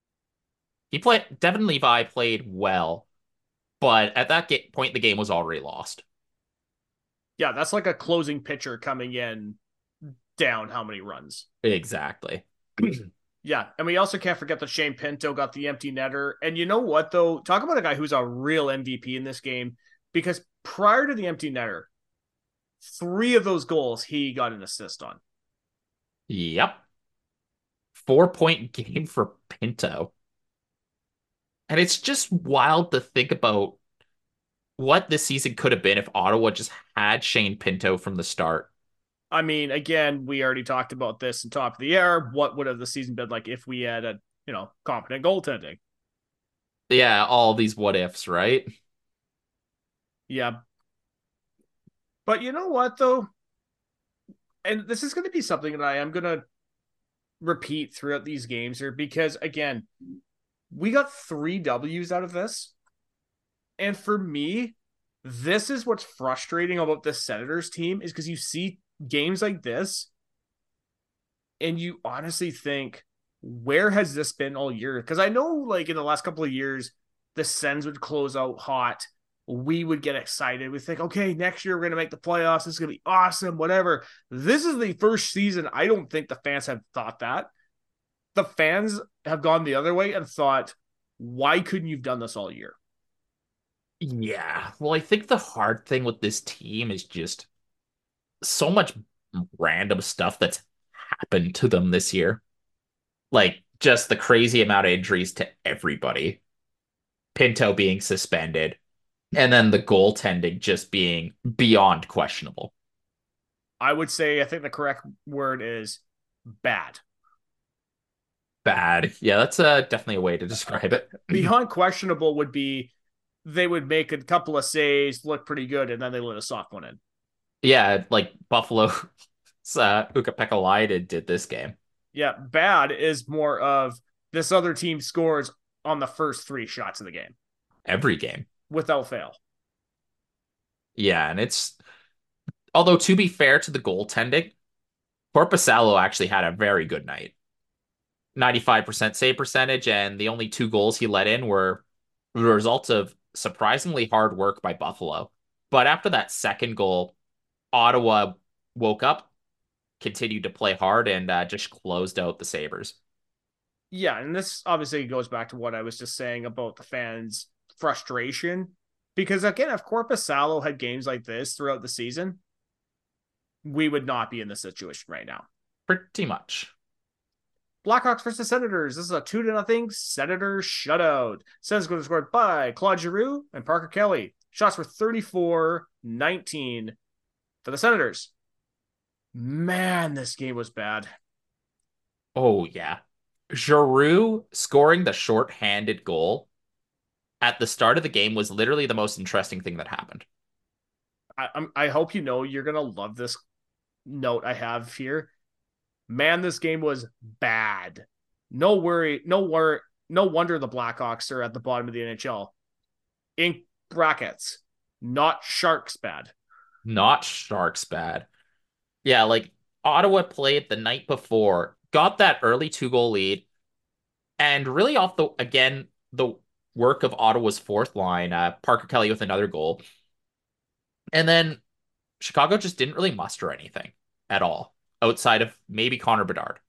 Devon Levi played well, but at that point the game was already lost. Yeah, that's like a closing pitcher coming in down how many runs. Exactly. Yeah, and we also can't forget that Shane Pinto got the empty netter. And you know what, though? Talk about a guy who's a real MVP in this game, because prior to the empty netter, 3 of those goals he got an assist on. Yep. 4-point game for Pinto. And it's just wild to think about what this season could have been if Ottawa just had Shane Pinto from the start. I mean, again, we already talked about this in top of the air. What would have the season been like if we had a, competent goaltending? Yeah, all these what ifs, right? Yeah. But you know what, though? And this is going to be something that I am going to repeat throughout these games here because, again, we got 3 W's out of this. And for me, this is what's frustrating about the Senators team is because you see games like this and you honestly think, where has this been all year? Because I know, like, in the last couple of years, the Sens would close out hot. We would get excited. We think, okay, next year we're going to make the playoffs. This is going to be awesome, whatever. This is the first season. I don't think the fans have thought that. The fans have gone the other way and thought, why couldn't you have done this all year? Yeah. Well, I think the hard thing with this team is just so much random stuff that's happened to them this year. Like just the crazy amount of injuries to everybody. Pinto being suspended, and then the goaltending just being beyond questionable. I would say, I think the correct word is bad. Bad. Yeah, that's definitely a way to describe it. Beyond questionable would be they would make a couple of saves, look pretty good, and then they let a soft one in. Yeah, like Buffalo's Ukko-Pekka did this game. Yeah, bad is more of this other team scores on the first 3 shots of the game. Every game. Without fail. Yeah, and it's... Although, to be fair to the goaltending, Korpisalo actually had a very good night. 95% save percentage, and the only 2 goals he let in were the result of surprisingly hard work by Buffalo. But after that second goal, Ottawa woke up, continued to play hard, and just closed out the Sabres. Yeah, and this obviously goes back to what I was just saying about the fans' frustration. Because again, if Korpisalo had games like this throughout the season, we would not be in this situation right now. Pretty much. Blackhawks versus Senators. This is a 2-0 Senators shutout. Senators going to scored by Claude Giroux and Parker Kelly. Shots were 34-19 for the Senators. Man, this game was bad. Oh, yeah. Giroux scoring the shorthanded goal at the start of the game was literally the most interesting thing that happened. I hope you know you're going to love this note I have here. Man, this game was bad. No wonder the Blackhawks are at the bottom of the NHL. In brackets, not Sharks bad. Not Sharks bad. Yeah, like Ottawa played the night before, got that early 2-goal lead, and really off the work of Ottawa's fourth line, Parker Kelly with another goal. And then Chicago just didn't really muster anything at all, outside of maybe Connor Bedard.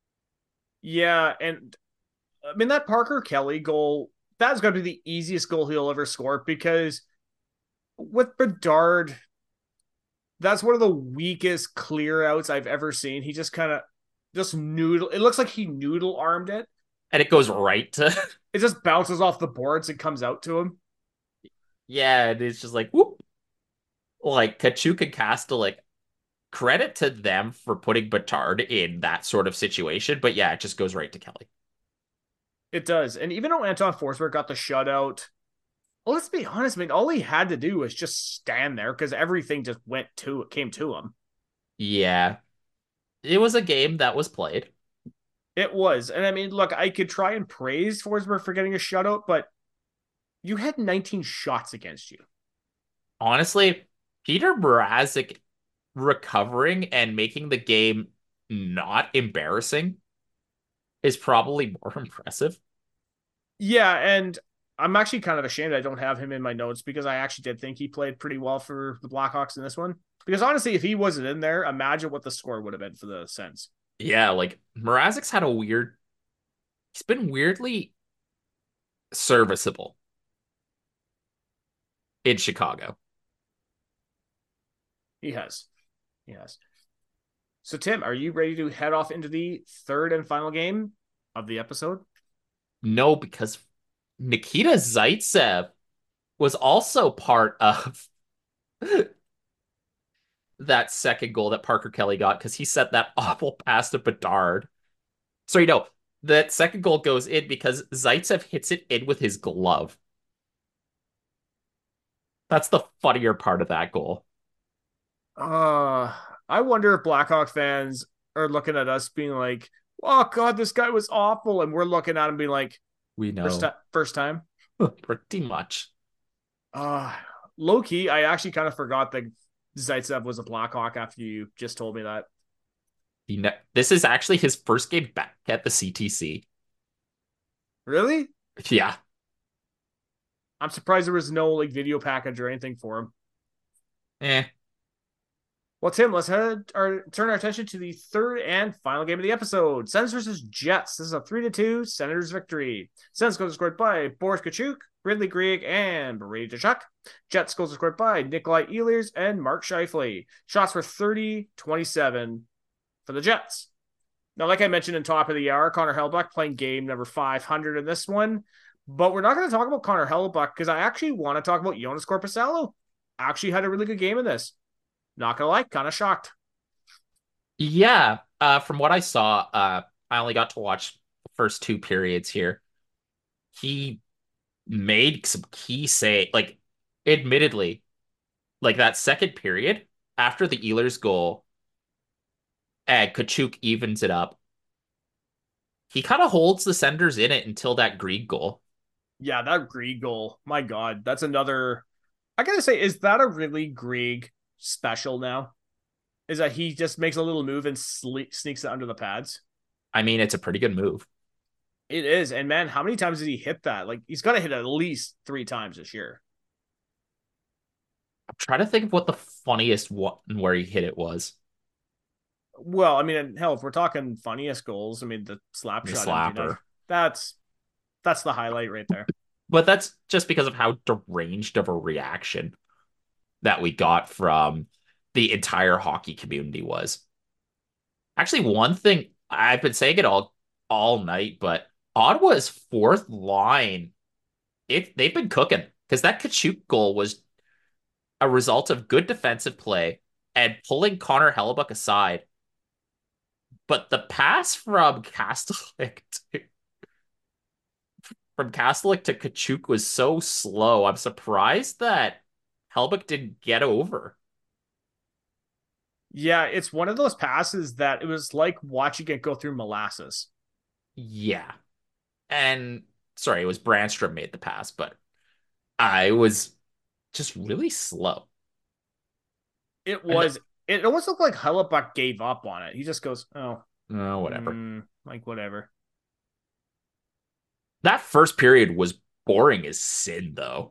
Yeah, and I mean that Parker Kelly goal, that's going to be the easiest goal he'll ever score because with Bedard, that's one of the weakest clear outs I've ever seen. He just kind of noodle. It looks like he noodle armed it. And it goes right to It just bounces off the boards and comes out to him. yeah, and it's just like whoop. Like Tkachuk and Kastelik, credit to them for putting Bedard in that sort of situation, but yeah, it just goes right to Kelly. It does. And even though Anton Forsberg got the shutout, well, let's be honest, I mean, all he had to do was just stand there because everything just came to him. Yeah. It was a game that was played. It was. And I mean, look, I could try and praise Forsberg for getting a shutout, but you had 19 shots against you. Honestly, Peter Mrazek recovering and making the game not embarrassing is probably more impressive. Yeah, and I'm actually kind of ashamed I don't have him in my notes because I actually did think he played pretty well for the Blackhawks in this one. Because honestly, if he wasn't in there, imagine what the score would have been for the Sens. Yeah, like Mrazek's had he's been weirdly serviceable in Chicago. He has. He has. So, Tim, are you ready to head off into the third and final game of the episode? No, because Nikita Zaitsev was also part of that second goal that Parker Kelly got because he set that awful pass to Bedard. So, that second goal goes in because Zaitsev hits it in with his glove. That's the funnier part of that goal. I wonder if Blackhawk fans are looking at us being like, oh, God, this guy was awful. And we're looking at him being like, we know. First time? Pretty much. Low key, I actually kind of forgot that Zaitsev was a Blackhawk after you just told me that. This is actually his first game back at the CTC. Really? Yeah. I'm surprised there was no video package or anything for him. Well, Tim, let's turn our attention to the third and final game of the episode. Sens versus Jets. This is a 3-2 Senators victory. Sens goals scored by Boris Katchouk, Ridley Greig, and Brady Tkachuk. Jets goals scored by Nikolai Ehlers and Mark Scheifele. Shots were 30-27 for the Jets. Now, like I mentioned in top of the hour, Connor Hellebuyck playing game number 500 in this one. But we're not going to talk about Connor Hellebuyck because I actually want to talk about Joonas Korpisalo. Actually had a really good game in this. Not gonna lie, kind of shocked. Yeah, from what I saw, I only got to watch the first 2 periods here. He made some key admittedly, like that second period after the Ehlers goal, and Katchouk evens it up. He kind of holds the Senators in it until that Greig goal. Yeah, that Greig goal. My God, that's another. I gotta say, is that a really Greig special now? Is that he just makes a little move and sneaks it under the pads? I mean, it's a pretty good move. It is. And man, how many times did he hit that? Like, he's got to hit at least 3 times this year. I'm trying to think of what the funniest one where he hit it was. Well, I mean, hell, if we're talking funniest goals, I mean, the slap The shot empty net, slapper. that's the highlight right there. But that's just because of how deranged of a reaction that we got from the entire hockey community was. Actually, one thing I've been saying it all night, but Ottawa's fourth line, they've been cooking because that Kachuk goal was a result of good defensive play and pulling Connor Hellebuck aside. But the pass from Kastelik to Kachuk was so slow. I'm surprised that Hellebuck didn't get over. Yeah, it's one of those passes that it was like watching it go through molasses. Yeah. And sorry, it was Brandstrom made the pass, but I was just really slow. It And was. It almost looked like Hellebuck gave up on it. He just goes, "Oh, whatever. like whatever." That first period was boring as sin, though.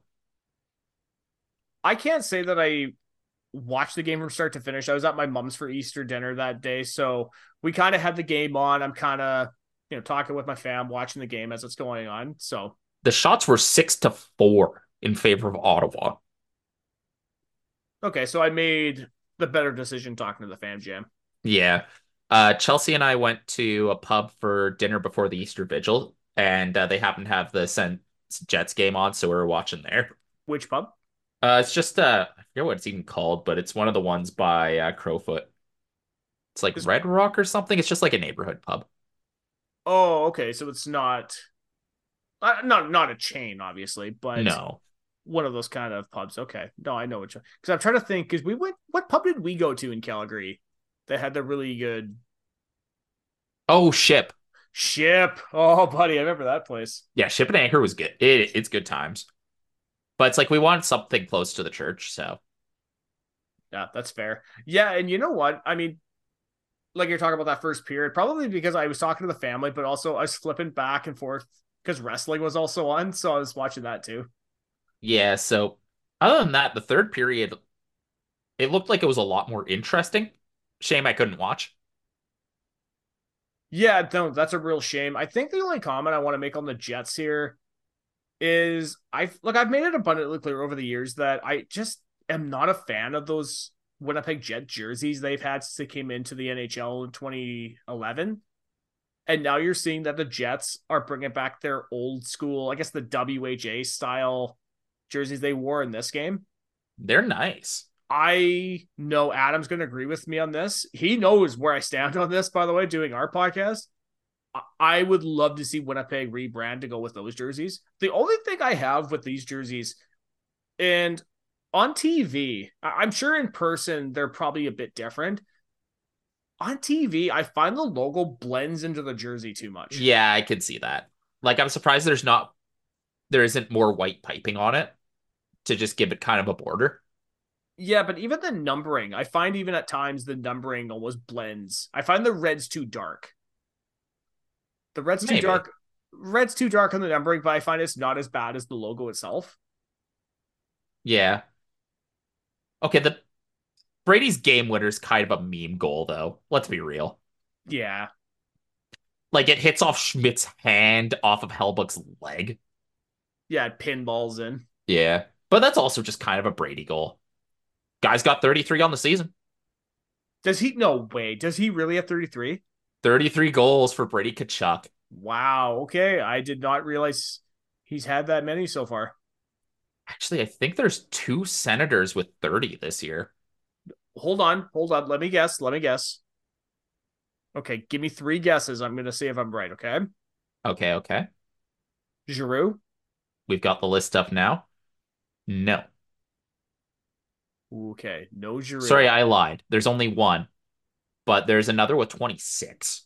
I can't say that I watched the game from start to finish. I was at my mom's for Easter dinner that day, so we kind of had the game on. I'm kind of, talking with my fam, watching the game as it's going on. So The shots were 6-4 in favor of Ottawa. okay, so I made the better decision talking to the fam jam. Yeah. Chelsea and I went to a pub for dinner before the Easter Vigil, and they happened to have the Sens Jets game on, so we were watching there. Which pub? It's just I forget what it's even called, but it's one of the ones by Crowfoot. It's like Is- Red Rock or something. It's just like a neighborhood pub. Oh, okay, so it's not not a chain, obviously, but No. one of those kind of pubs. Okay, no, I know which. Because I'm trying to think. Because we went. What pub did we go to in Calgary? That had the really good Oh, Ship. ship. Oh, buddy, I remember that place. Yeah, Ship and Anchor was good. It's good times. But it's like we wanted something close to the church, so Yeah, that's fair. Yeah, and you know what? I mean, like you're talking about that first period, probably because I was talking to the family, but also I was flipping back and forth because wrestling was also on, so I was watching that too. yeah, so other than that, the third period, it looked like it was a lot more interesting. Shame I couldn't watch. Yeah, no, that's a real shame. I think the only comment I want to make on the Jets here is I've made it abundantly clear over the years that I just am not a fan of those Winnipeg Jet jerseys they've had since they came into the NHL in 2011. And now you're seeing that the Jets are bringing back their old school, I guess the WHA style jerseys they wore in this game. They're nice. I know Adam's going to agree with me on this. He knows where I stand on this, by the way, doing our podcast. I would love to see Winnipeg rebrand to go with those jerseys. The only thing I have with these jerseys, and on TV, I'm sure in person they're probably a bit different. On TV, I find the logo blends into the jersey too much. Yeah, I could see that. Like I'm surprised there isn't more white piping on it to just give it kind of a border. Yeah, but even the numbering, I find even at times the numbering almost blends. I find the red's too dark. The red's too Maybe. dark. Red's too dark on the numbering, but I find it's not as bad as the logo itself. Yeah. Okay, the Brady's game winner is kind of a meme goal though. Let's be real. Yeah. Like it hits off Schmidt's hand off of Hellbuck's leg. Yeah, it pinballs in. Yeah. But that's also just kind of a Brady goal. Guy's got 33 on the season. Does he? No way. Does he really have 33? 33 goals for Brady Tkachuk. Wow. Okay. I did not realize he's had that many so far. Actually, I think there's 2 Senators with 30 this year. Hold on. Hold on. Let me guess. Let me guess. Okay. Give me 3 guesses. I'm going to see if I'm right. Okay. Okay. Giroux. We've got the list up now. No. Okay. No Giroux. Sorry, I lied. There's only one, but there's another with 26.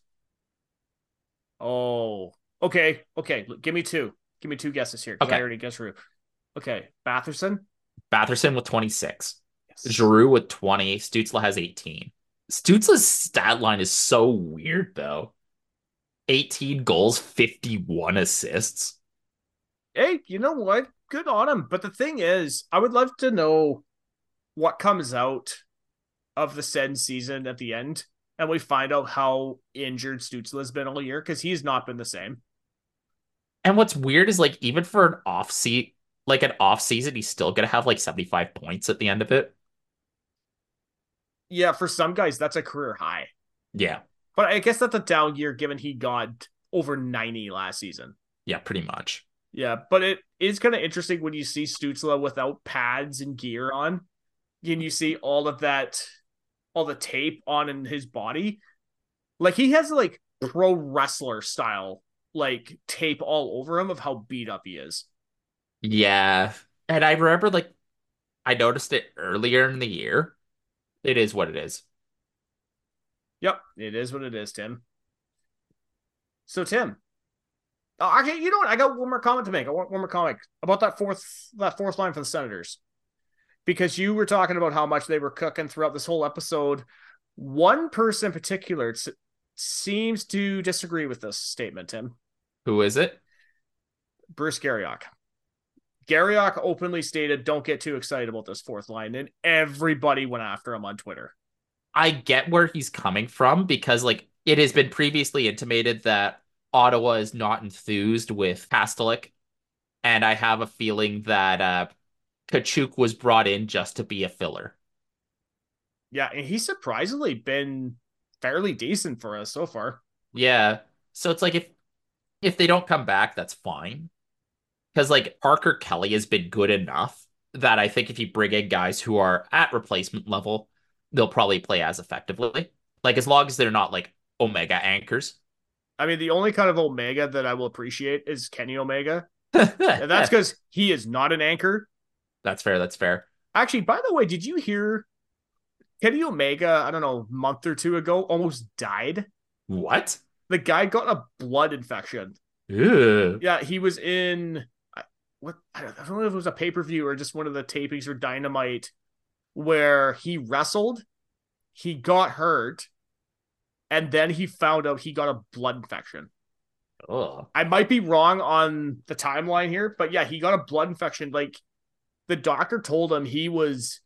Oh. Okay. Okay. Give me 2. Give me 2 guesses here. Because I Okay. already guessed Giroux. Okay. Batherson. Batherson with 26. Yes. Giroux with 20. Stutzla has 18. Stutzla's stat line is so weird, though. 18 goals, 51 assists. Hey, you know what? Good on him. But the thing is, I would love to know what comes out of the Sens season at the end, and we find out how injured Stützle has been all year, because he's not been the same. And what's weird is like even for an off season, he's still gonna have like 75 points at the end of it. Yeah, for some guys, that's a career high. Yeah. But I guess that's a down year given he got over 90 last season. Yeah, pretty much. Yeah, but it is kind of interesting when you see Stützle without pads and gear on, and you see all of that, all the tape on in his body. Like, he has like pro wrestler style, like, tape all over him of how beat up he is. Yeah. And I remember like I noticed it earlier in the year. It is what it is. Yep, it is what it is, Tim. So, Tim, actually, you know what? I got one more comment to make. I want one more comment about that fourth line for the Senators, because you were talking about how much they were cooking throughout this whole episode. One person in particular seems to disagree with this statement, Tim. Who is it? Bruce Garriock. Garriock openly stated, "Don't get too excited about this fourth line," and everybody went after him on Twitter. I get where he's coming from because like it has been previously intimated that Ottawa is not enthused with Pastelik, and I have a feeling that Tkachuk was brought in just to be a filler. Yeah, and he's surprisingly been fairly decent for us so far. Yeah. So it's like if they don't come back, that's fine. Because like Parker Kelly has been good enough that I think if you bring in guys who are at replacement level, they'll probably play as effectively. Like as long as they're not like Omega anchors. I mean, the only kind of Omega that I will appreciate is Kenny Omega. And that's because he is not an anchor. That's fair. That's fair. Actually, by the way, did you hear Kenny Omega, I don't know, a month or two ago, almost died? What? The guy got a blood infection. Ew. Yeah, he was in I don't know if it was a pay-per-view or just one of the tapings for Dynamite where he wrestled, he got hurt, and then he found out he got a blood infection. Ugh. I might be wrong on the timeline here, but yeah, he got a blood infection. Like, the doctor told him he was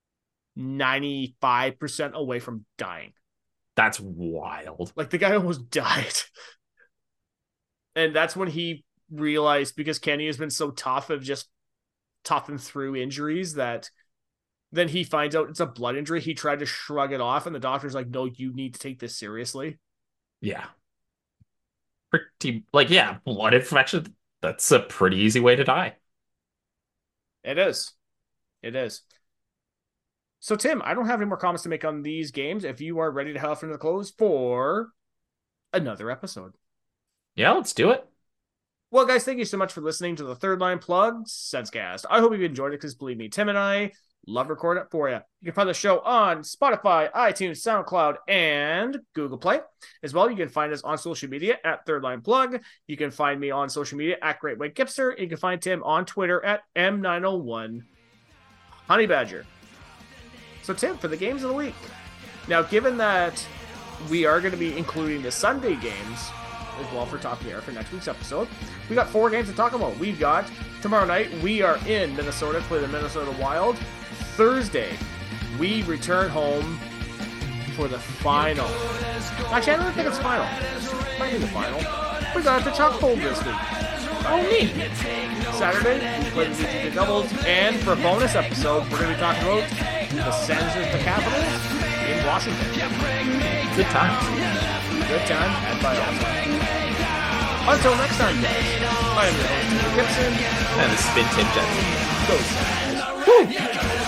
95% away from dying. That's wild. Like, the guy almost died. And that's when he realized, because Kenny has been so tough of just toughing through injuries, that then he finds out it's a blood injury. He tried to shrug it off, and the doctor's like, "No, you need to take this seriously." Yeah. Pretty, like, yeah, blood infection. That's a pretty easy way to die. It is. It is. So, Tim, I don't have any more comments to make on these games. If you are ready to head off into the close for another episode. Yeah, let's do it. Well, guys, thank you so much for listening to the Third Line Plug Senscast. I hope you enjoyed it, because believe me, Tim and I love recording it for you. You can find the show on Spotify, iTunes, SoundCloud, and Google Play. As well, you can find us on social media at Third Line Plug. You can find me on social media at Great White Gipster. You can find Tim on Twitter at M901 Honey Badger. So, Tim, for the games of the week. Now, given that we are going to be including the Sunday games as well for Top of the Air for next week's episode, we got 4 games to talk about. We've got tomorrow night, we are in Minnesota to play the Minnesota Wild. Thursday, we return home for the final. Actually, I don't think it's final. It might be the final. We got the Chuck Bowl this week. Oh, neat. Saturday, we play the DGP Doubles. And for a bonus episode, we're going to be talking about the Sens of the Capitals in Washington. Good times. Good time at Bioswine. Until next time, guys, I am your host, Tim Gibson. And this has been Tim Jensen. Go Sens. Woo!